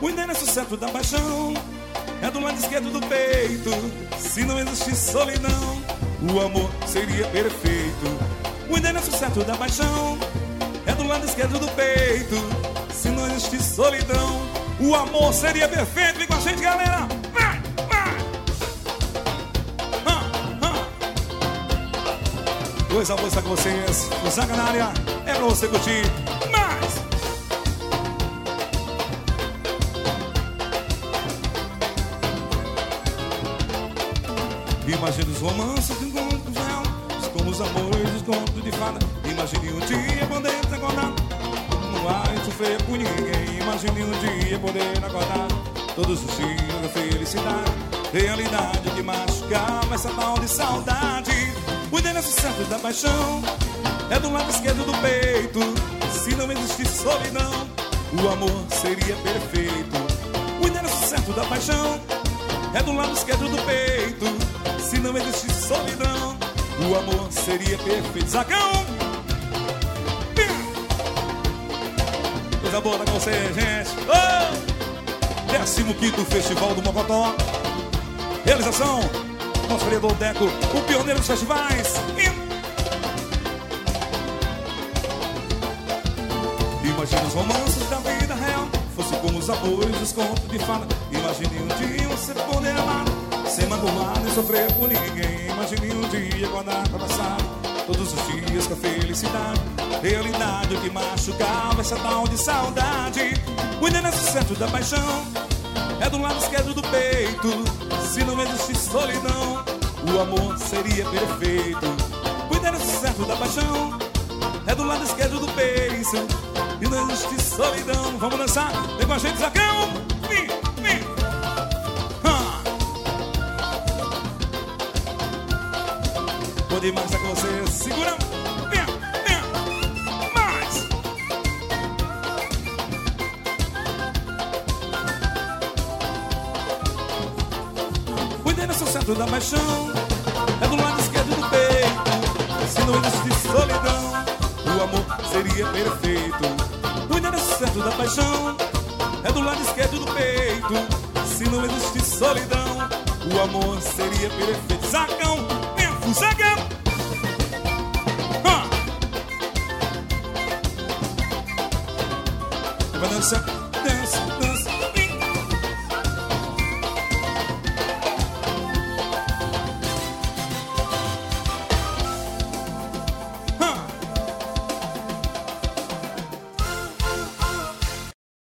O endereço certo da paixão é do lado esquerdo do peito. Se não existisse solidão, o amor seria perfeito. O endereço certo da paixão é do lado esquerdo do peito. Se não existisse solidão, o amor seria perfeito. Vem com a gente, galera. Vai, vai. Coisa boa estar com vocês. O Zaga na área é pra você curtir. Mais. Imagine os romances de encontros reais, como os amores dos contos de fada. Imagine um dia poder acordar, não vai sofrer por ninguém. Imagine um dia poder acordar, todos os dias da felicidade. Realidade que machucava essa tal de saudade. O endereço certo da paixão é do lado esquerdo do peito. Se não existisse solidão, o amor seria perfeito. O endereço certo da paixão é do lado esquerdo do peito. Se não existisse solidão, o amor seria perfeito. Zacão! Coisa boa com você, gente. Oh! 15º Festival do Mocotó. Realização, nosso vereador Deco, o pioneiro dos festivais. Imagine os romances da vida real, fosse como os amores dos contos de fada. Imagine um dia você poder amar, sem magoar nem sofrer por ninguém. Imagine um dia acordar pra passar todos os dias com a felicidade. Realidade que machucava essa tal de saudade. O endereço certo da paixão é do lado esquerdo do peito. Se não existisse solidão, o amor seria perfeito. O endereço certo da paixão é do lado esquerdo do peito. E não existe solidão. Vamos dançar, vem com a gente, Zacão. Vem, vem. Vou demais com você, segura. Vem, vem. Mais. O endereço certo da paixão é do lado esquerdo do peito. Se não existisse solidão, o amor seria perfeito. O endereço certo da paixão é do lado esquerdo do peito. Se não existisse solidão, o amor seria perfeito. Zacão, vem, Zacão. Vai dançar, dança, dança.